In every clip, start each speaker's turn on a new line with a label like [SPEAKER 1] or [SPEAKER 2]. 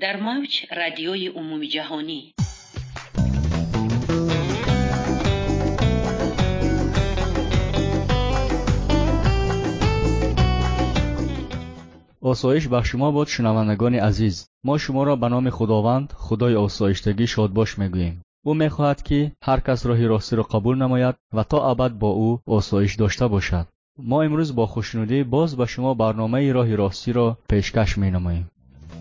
[SPEAKER 1] در موج رادیوی عمومی جهانی.
[SPEAKER 2] آسایش بر شما باد شنوندگان عزیز. ما شما را به نام خداوند خدای آسایشتگی شادباش میگوییم. او میخواهد که هر کس راه راستی را قبول نماید و تا ابد با او آسایش داشته باشد. ما امروز با خوشنودی باز به شما برنامه راه راستی را پیشکش مینماییم.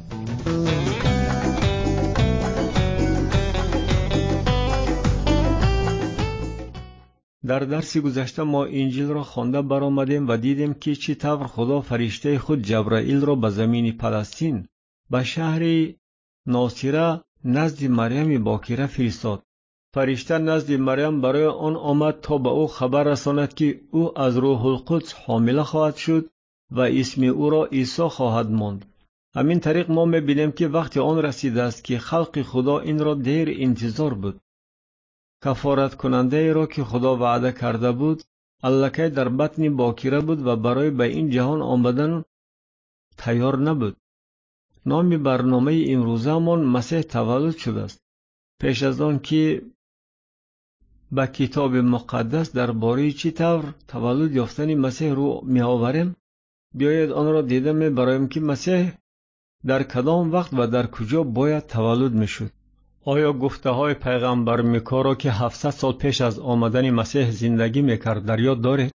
[SPEAKER 3] در درس گذشته ما انجیل را خوانده برآمدیم و دیدیم که چی طور خدا فرشته خود جبرائیل را به زمین فلسطین به شهر ناصره نزد مریم باکره فرستاد. فرشته نزد مریم برای آن آمد تا به او خبر رساند که او از روح القدس حامله خواهد شد و اسم او را عیسی خواهد ماند. همین طریق ما می‌بینیم که وقتی آن رسیده است که خلق خدا این را دیر انتظار بود. کفارت کننده ای را که خدا وعده کرده بود الکی در بطن باکره بود و برای به این جهان آمدن تیار نبود. نام برنامه امروزه من مسیح تولد شده است. پیش از آن که به کتاب مقدس درباره چی طور تولد یافتن مسیح رو می آوریم، بیایید آن را دیده می برایم که مسیح در کدام وقت و در کجا باید تولد می شد. آیا گفته های پیغمبر میکا را که 700 سال پیش از آمدن مسیح زندگی میکرد در یاد دارید؟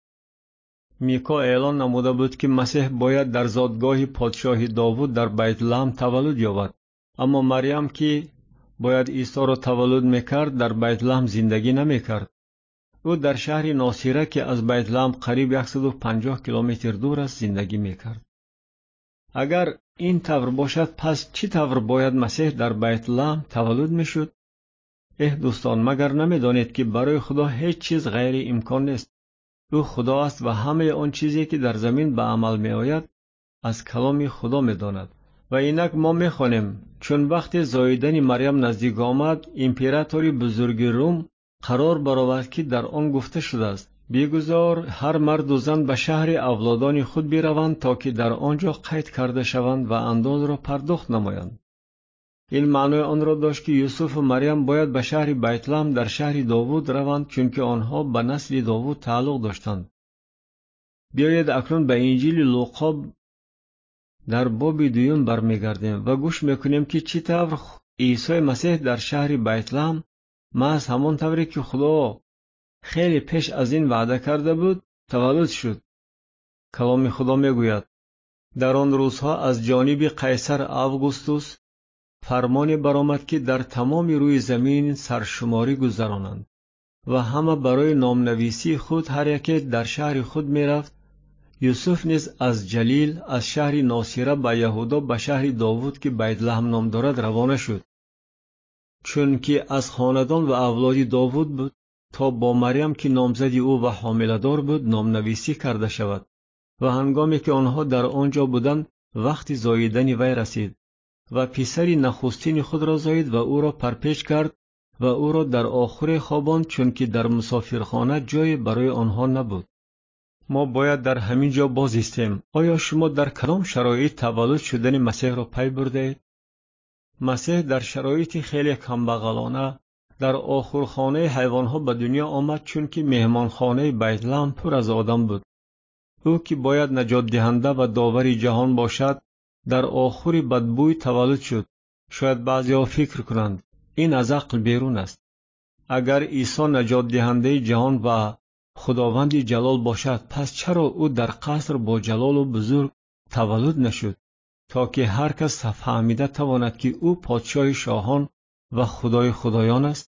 [SPEAKER 3] میکا اعلان نموده بود که مسیح باید در زادگاه پادشاه داوود در بیت لحم تولد یابد. اما مریم که باید عیسی را تولد میکرد در بیت لحم زندگی نمیکرد. او در شهر ناصره که از بیت لحم قریب 150 کیلومتر دور است زندگی میکرد. اگر این طور باشد پس چی طور باید مسیح در بیت لحم تولد میشد؟ دوستان، مگر نمیدانید که برای خدا هیچ چیز غیر امکان نیست؟ او خدا است و همه آن چیزی که در زمین به عمل می آید از کلام خدا می داند. و اینک ما می خوانیم چون وقت زاییدن مریم نزدیک آمد امپراتوری بزرگ روم قرار برآورد که در آن گفته شده است بگذار هر مرد و زن به شهر اولادان خود بروند تا که در آنجا قید کرده شوند و انداز را پرداخت نمایند. این معنای آن را داشت که یوسف و مریم باید به شهر بیت لحم در شهر داوود روند چون که آنها به نسل داوود تعلق داشتند. بیایید اکنون به انجیل لوقا در باب 2 برمیگردیم و گوش میکنیم که چی طور عیسی مسیح در شهر بیت لحم محض همان طوری که خدا خیلی پیش از این وعده کرده بود تولد شد. کلام خدا میگوید در آن روزها از جانب قیصر اوگوستوس فرمانی برآمد که در تمام روی زمین سرشماری گذرانند و همه برای نامنویسی خود هر یکی در شهر خود میرفت. یوسف نیز از جلیل از شهر ناصره به یهودا به شهر داوود که بیت لحم نام دارد روانه شد، چون که از خاندان و اولاد داوود بود تا با مریم که نامزد او و حامله‌دار بود نامنویسی کرده شود. و هنگامی که آنها در آنجا بودند وقتی زاییدن وی رسید و پسری نخستین خود را زایید و او را پرپیچ کرد و او را در آخر خواباند چون که در مسافرخانه جای برای آنها نبود. ما باید در همین جا باز ایستیم. آیا شما در کدام شرایط تولد شدن مسیح را پی بردید؟ مسیح در شرایط خیلی کمبغلانه در آخرخانه حیوانها به دنیا آمد چون که مهمانخانه بیت لحم پر از آدم بود. او که باید نجات دهنده و داور جهان باشد در آخر بدبوی تولد شد. شاید بعضی‌ها فکر کنند این از عقل بیرون است. اگر عیسی نجات دهنده جهان و خداوند جلال باشد پس چرا او در قصر با جلال و بزرگ تولد نشد تا که هر کس فهمیده تواند که او پادشاه شاهان و خدای خدایان است؟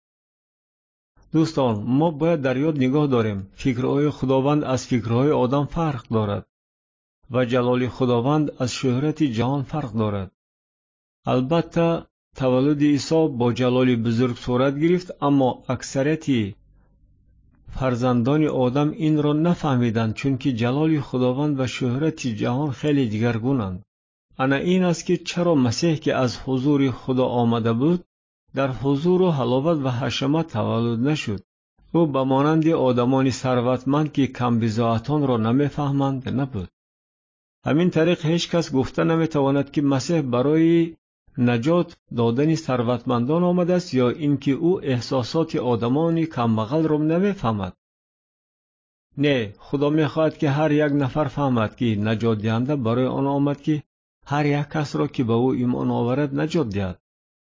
[SPEAKER 3] دوستان، ما باید در یاد نگاه داریم فکرهای خداوند از فکرهای آدم فرق دارد و جلال خداوند از شهرت جهان فرق دارد. البته تولد عیسی با جلال بزرگ صورت گرفت، اما اکثریت فرزندان آدم این را نفهمیدند چون که جلال خداوند و شهرت جهان خیلی دیگرگونند. انا این است که چرا مسیح که از حضور خدا آمده بود در حضور و حلاوت و حشمت تولد نشد. او به مانند آدمان ثروتمند که کم بضاعتان را نمیفهمند نبود. همین طریق هیچ کس گفته نمیتواند که مسیح برای نجات دادن ثروتمندان آمده است یا اینکه او احساسات آدمان کمبغل را نمیفهمد؟ نه، خدا میخواهد که هر یک نفر فهمد که نجات دهنده برای آن آمد که هر یک کس را که به او ایمان آورد نجات دهد.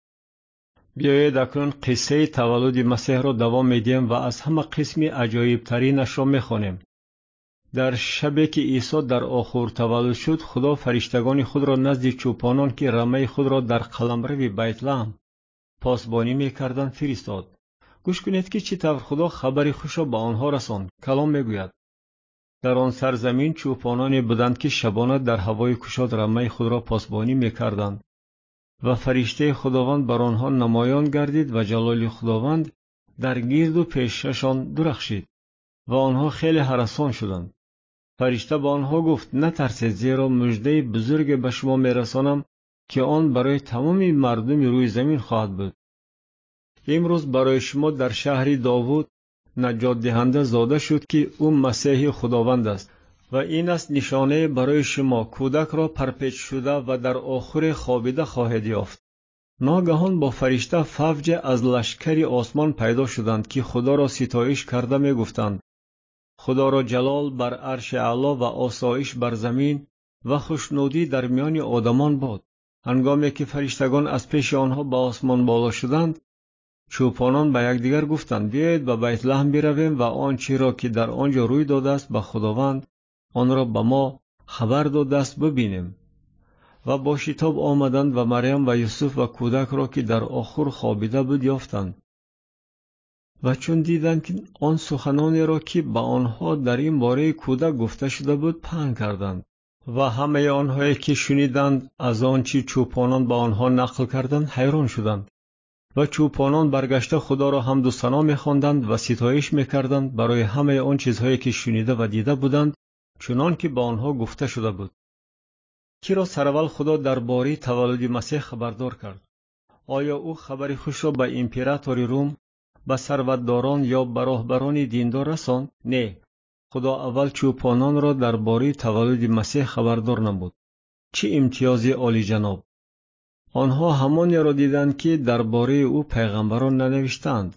[SPEAKER 3] بیایید اکنون قصه تولد مسیح را دوام میدیم و از همه قسم عجایب ترینش را میخوانیم. در شبی که عیسی در آخر تولد شد، خدا فرشتگان خود را نزد چوپانان که رمه خود را در قلمرو بیت لحم پاسبانی میکردند فرستاد. گوش کنید که چطور خدا خبر خوش را به آنها رساند. کلام میگوید: در آن سرزمین چوپانانی بودند که شبانه در هوای گشاد رمه خود را پاسبانی میکردند و فرشته خداوند بر آنها نمایان گردید و جلال خداوند در گرد و پیششان درخشید و آنها خیلی هراسان شدند. فرشته به آنها گفت: نترسید، زیرا مژده بزرگ به شما میرسانم که آن برای تمام مردم روی زمین خواهد بود. امروز برای شما در شهر داوود نجات دهنده زاده شد که او مسیح خداوند است و این است نشانه برای شما: کودک را پرپیچ شده و در آخر خوابیده خواهید یافت. ناگهان با فرشته فوج از لشکر آسمان پیدا شدند که خدا را ستایش کرده می گفتند: خدا را جلال بر عرش اعلی و آسایش بر زمین و خوشنودی در میان آدمان باد. هنگامی که فرشتگان از پیش آنها به آسمان بالا شدند، چوپانان به یکدیگر گفتند: بیایید به بیت لحم برویم و آنچه را که در آنجا روی داده است به خداوند آن را به ما خبر داده است ببینیم. و با شتاب آمدند و مریم و یوسف و کودک را که در آخر خوابیده بود یافتند. و چون دیدند که آن سخنانی را که به آنها در این باره کودک گفته شده بود پنهان کردند و همه آنهایی که شنیدند از آنچه چوپانان به آنها نقل کردند حیران شدند. و چوپانان برگشته خدا را حمد و ثنا می‌خواندند و ستایش می‌کردند برای همه آن چیزهایی که شنیده و دیده بودند، چنان که به آنها گفته شده بود. کی را سرول خدا درباره تولد مسیح خبردار کرد؟ آیا او خبر خوش را به امپراتور روم، به ثروتداران یا به راهبران دیندار رساند؟ نه، خدا اول چوپانان را درباره تولد مسیح خبردار نمود. چه امتیاز عالی جناب! آنها همانی را دیدند که درباره او پیغمبران ننوشتند.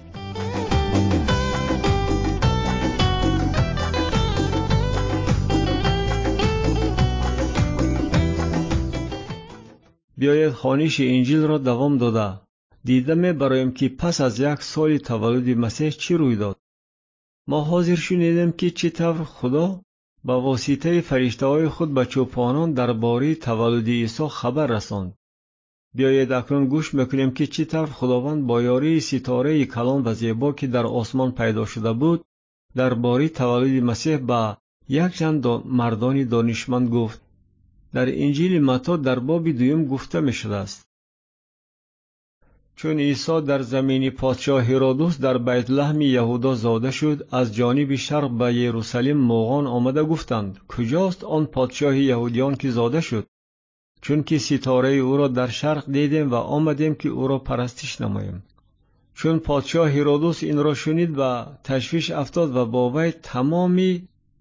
[SPEAKER 3] بیایید خوانش انجیل را دوام داده دیده می‌بریم که پس از 1 سال تولد مسیح چی روی داد. ما حاضر شنیدیم که چطور خدا با واسطه فرشته‌های خود به چوپانان درباره تولد عیسی خبر رساند. بیایید اکنون گوش میکنیم که چطور خداوند با یاری ستاره کلان و زیبا که در آسمان پیدا شده بود درباره تولد مسیح به یک چند مردان دانشمند گفت. در انجیل متی در باب 2 گفته می شده است: چون عیسی در زمین پادشاه هرودوس در بیت لحم یهودا زاده شد، از جانب شرق به یروشلیم مغان آمده گفتند: کجاست آن پادشاه یهودیان که زاده شد؟ چون که ستاره او را در شرق دیدیم و آمدیم که او را پرستش نماییم. چون پادشاه هرودوس این را شنید و تشویش افتاد و با وی تمام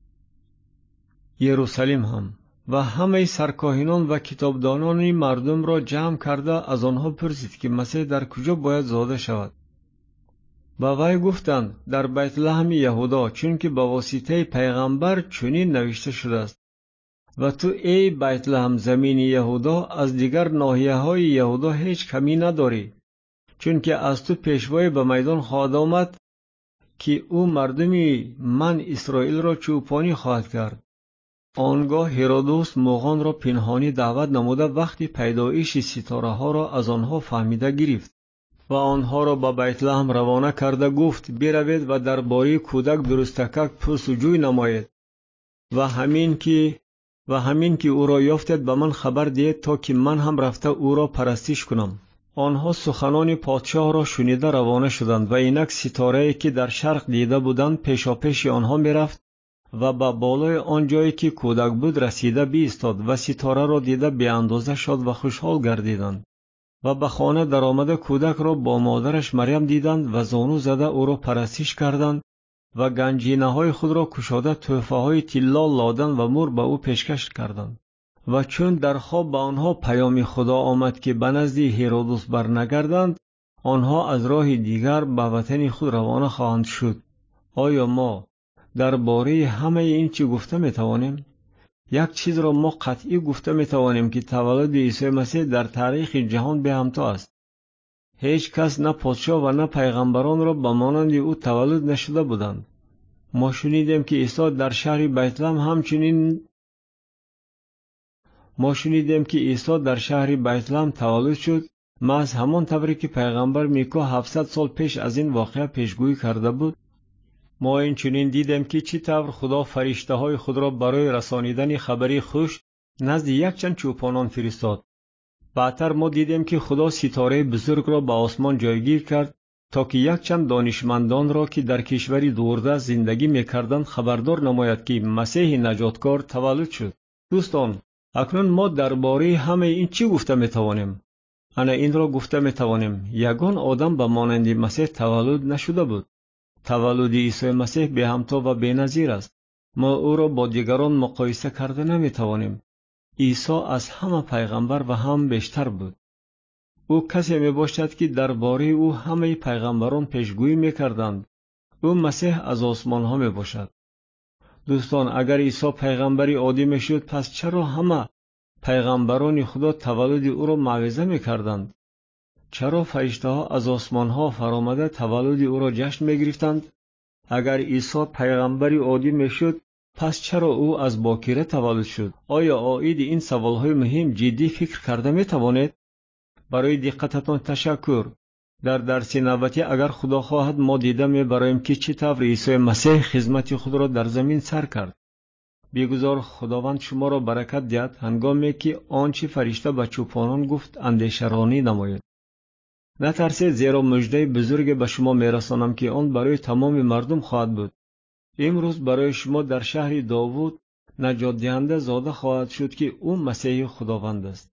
[SPEAKER 3] یروشلیم هم و همه سرکاهنان و کتابدانان مردم را جمع کرده از آنها پرسید که مسیح در کجا باید زاده شود. با وی گفتند: در بیت لحم یهودا، چون که با واسطه پیغمبر چنین نوشته شده است: و تو ای بیت لحم زمین یهودا از دیگر ناحیه های یهودا هیچ کمی نداری، چون که از تو پیشوای به میدان خواهد آمد که او مردمی من اسرائیل را چوپانی خواهد کرد. آنگاه هرودوس مغان را پنهانی دعوت نموده وقتی پیدایش ستاره ها را از آنها فهمیده گرفت و آنها را به بیت لحم روانه کرده گفت: بروید و درباره کودک درستکک پرسجوی نمایید و همین که او را یافتید به من خبر دهید تا که من هم رفته او را پرستش کنم. آنها سخنان پادشاه را شنیده روانه شدند و اینک ستاره‌ای که در شرق دیده بودند پیشاپیش آنها میرفت و به بالای آن جایی که کودک بود رسیده بایستاد و ستاره را دیده به اندازه شاد و خوشحال گردیدند. و به خانه در آمده کودک را با مادرش مریم دیدند و زانو زده او را پرستش کردند و گنجینه های خود را کشاده تحفه های طلا، لادن و مر به او پیشکش کردند. و چون در خواب به آنها پیام خدا آمد که به نزد هرودس برنگردند، آنها از راه دیگر به وطن خود روانه خواهند شد. آیا ما درباره همه این چی گفته می توانیم؟ یک چیز را ما قطعی گفته می توانیم که تولد عیسی مسیح در تاریخ جهان به همتا است. هیچ کس نه پادشاه و نه پیغمبران را به مانند او تولد نشده بودند. ما شنیدیم که عیسی در شهر بیتلحم تولد شد، محض همان طوری که پیغمبر میکا 700 سال پیش از این واقعه پیشگویی کرده بود. ما این چنین دیدیم که چی طور خدا فرشته های خود را برای رسانیدن خبری خوش نزد یک چند چوپانان فرستاد. بعدتر ما دیدیم که خدا ستاره بزرگ را به آسمان جایگیر کرد تا که یک چند دانشمندان را که در کشوری دورده زندگی میکردند خبردار نماید که مسیح نجاتکار تولد شد. دوستان، اکنون ما درباره همه این چی گفته میتوانیم؟ انا این را گفته میتوانیم یگان آدم به مانند مسیح تولد نشده بود. تولد عیسی مسیح به همتا و بی‌نظیر است. ما او را با دیگران مقایسه کرده نمیتوانیم. عیسی از همه پیغمبر و هم بیشتر بود. او کسی می باشد که درباره او همه پیغمبران پیشگویی میکردند. او مسیح از آسمان ها می باشد. دوستان، اگر عیسی پیغمبری عادی میشد، پس چرا همه پیغمبران خدا تولد او را موعظه میکردند؟ چرا فرشته ها از آسمان ها فرآمده تولد او را جشن میگرفتند؟ اگر عیسی پیغمبری عادی میشد، پس چرا او از باکره تولد شد؟ آیا عاید این سوال های مهم جدی فکر کرده می توانید؟ برای دقتتان تشکر. در درس نوبتی اگر خدا خواهد ما دیده میبریم که چی طور عیسی مسیح خدمت خود را در زمین سر کرد. بیگذار خداوند شما را برکت دهد هنگامی که آنچه فرشته به چوپانان گفت اندیشه رانی نماید. نترسید، زیرا مژده بزرگ به شما میرسانم که آن برای تمام مردم خواهد بود. امروز برای شما در شهر داوود نجات دهنده زاده خواهد شد که او مسیح خداوند است.